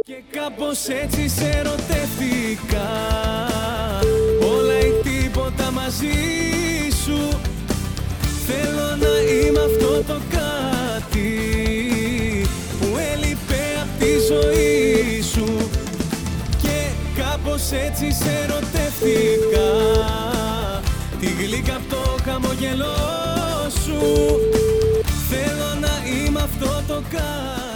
Και κάπως έτσι σε ερωτεύτηκα, όλα ή τίποτα μαζί σου. Θέλω να είμαι αυτό το κάτι που έλειπε απ' τη ζωή σου. Και κάπως έτσι σε ερωτεύτηκα, τη γλύκα απ' το χαμογελό σου. Θέλω να είμαι αυτό το κάτι.